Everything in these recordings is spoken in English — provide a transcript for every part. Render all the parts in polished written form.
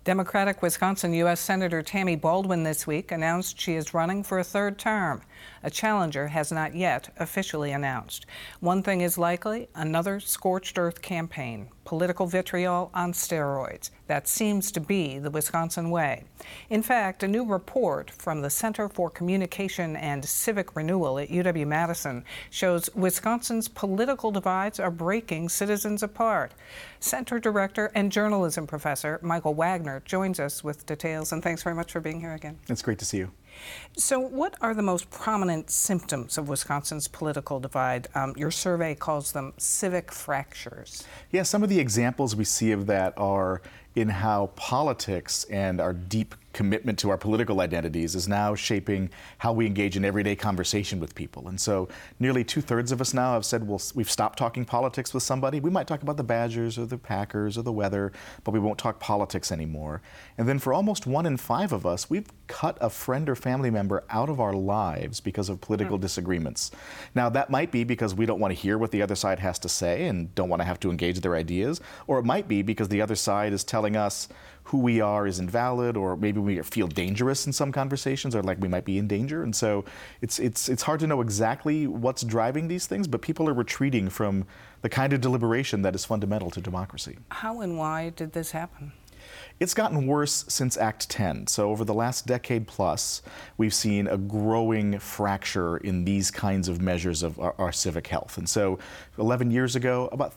Democratic Wisconsin U.S. Senator Tammy Baldwin this week announced she is running for a third term. A challenger has not yet officially announced. One thing is likely, another scorched earth campaign, political vitriol on steroids. That seems to be the Wisconsin way. In fact, a new report from the Center for Communication and Civic Renewal at UW-Madison shows Wisconsin's political divides are breaking citizens apart. Center Director and Journalism Professor Michael Wagner joins us with details, and thanks very much for being here again. It's great to see you. So what are the most prominent symptoms of Wisconsin's political divide? Your survey calls them civic fractures. Yeah, some of the examples we see of that are in how politics and our deep commitment to our political identities is now shaping how we engage in everyday conversation with people. And so nearly 2/3 of us now have said, well, we've stopped talking politics with somebody. We might talk about the Badgers or the Packers or the weather, but we won't talk politics anymore. And then for almost 1 in 5 of us, we've cut a friend or family member out of our lives because of political disagreements. Now, that might be because we don't want to hear what the other side has to say and don't want to have to engage their ideas, or it might be because the other side is telling us who we are is invalid, or maybe we feel dangerous in some conversations, or like we might be in danger. And so it's hard to know exactly what's driving these things, but people are retreating from the kind of deliberation that is fundamental to democracy. How and why did this happen? It's gotten worse since Act 10. So over the last decade plus, we've seen a growing fracture in these kinds of measures of our civic health. And so 11 years ago, about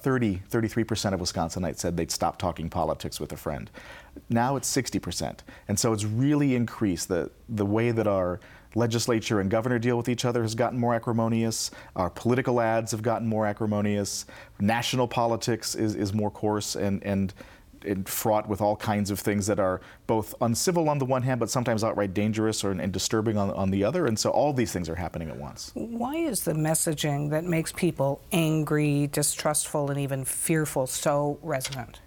33% of Wisconsinites said they'd stop talking politics with a friend. Now it's 60%. And so it's really increased. The way that our legislature and governor deal with each other has gotten more acrimonious. Our political ads have gotten more acrimonious. National politics is more coarse and fraught with all kinds of things that are both uncivil on the one hand, but sometimes outright dangerous and disturbing on the other. And so all these things are happening at once. Why is the messaging that makes people angry, distrustful, and even fearful so resonant?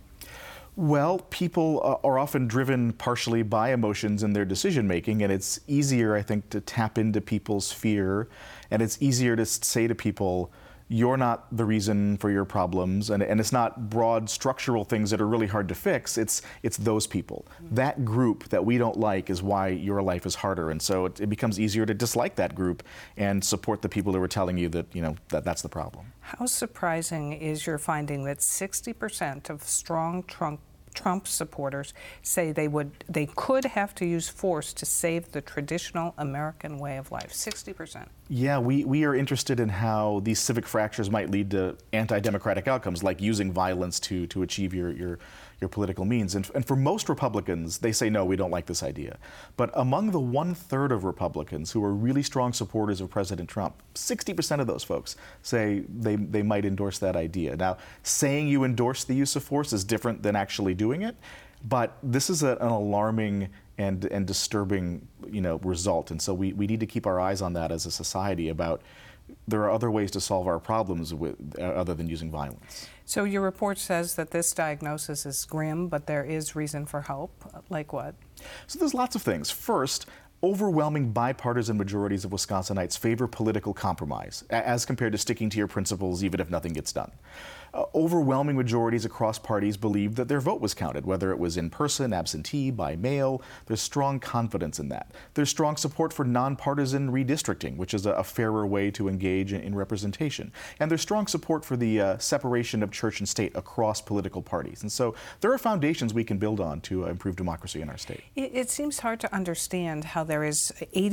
Well, people are often driven partially by emotions in their decision making, and it's easier, I think, to tap into people's fear, and it's easier to say to people, you're not the reason for your problems, and it's not broad structural things that are really hard to fix, it's those people. That group that we don't like is why your life is harder, and so it becomes easier to dislike that group and support the people who are telling you that, that's the problem. How surprising is your finding that 60% of strong Trump supporters say they could have to use force to save the traditional American way of life? 60%. Yeah, we are interested in how these civic fractures might lead to anti-democratic outcomes, like using violence to achieve your political means. And for most Republicans, they say, no, we don't like this idea. But among the 1/3 of Republicans who are really strong supporters of President Trump, 60% of those folks say they might endorse that idea. Now, saying you endorse the use of force is different than actually doing it, but this is an alarming and disturbing result. And so we need to keep our eyes on that as a society about there are other ways to solve our problems other than using violence. So your report says that this diagnosis is grim, but there is reason for hope. Like what? So there's lots of things. First, overwhelming bipartisan majorities of Wisconsinites favor political compromise, as compared to sticking to your principles even if nothing gets done. Overwhelming majorities across parties believe that their vote was counted, whether it was in person, absentee, by mail. There's strong confidence in that. There's strong support for nonpartisan redistricting, which is a fairer way to engage in representation. And there's strong support for the separation of church and state across political parties. And so there are foundations we can build on to improve democracy in our state. It seems hard to understand how there is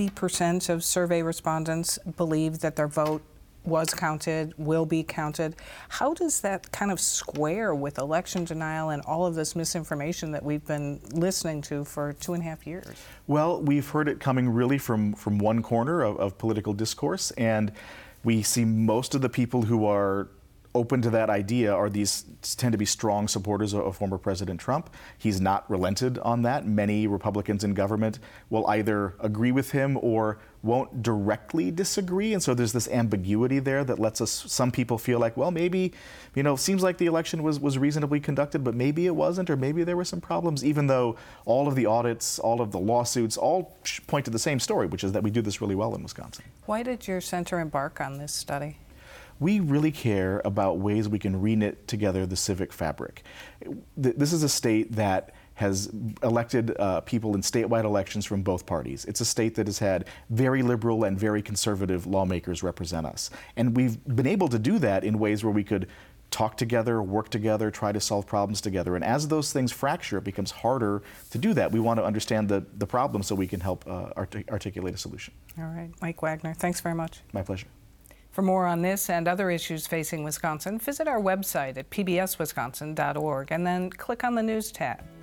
80% of survey respondents believe that their vote was counted, will be counted. How does that kind of square with election denial and all of this misinformation that we've been listening to for 2.5 years? Well, we've heard it coming really from one corner of political discourse, and we see most of the people who are open to that idea tend to be strong supporters of former President Trump. He's not relented on that. Many Republicans in government will either agree with him or won't directly disagree. And so there's this ambiguity there that lets some people feel like, well, maybe, seems like the election was reasonably conducted, but maybe it wasn't, or maybe there were some problems, even though all of the audits, all of the lawsuits, all point to the same story, which is that we do this really well in Wisconsin. Why did your center embark on this study? We really care about ways we can reknit together the civic fabric. This is a state that has elected people in statewide elections from both parties. It's a state that has had very liberal and very conservative lawmakers represent us. And we've been able to do that in ways where we could talk together, work together, try to solve problems together. And as those things fracture, it becomes harder to do that. We want to understand the problem so we can help articulate a solution. All right, Mike Wagner, thanks very much. My pleasure. For more on this and other issues facing Wisconsin, visit our website at pbswisconsin.org and then click on the News tab.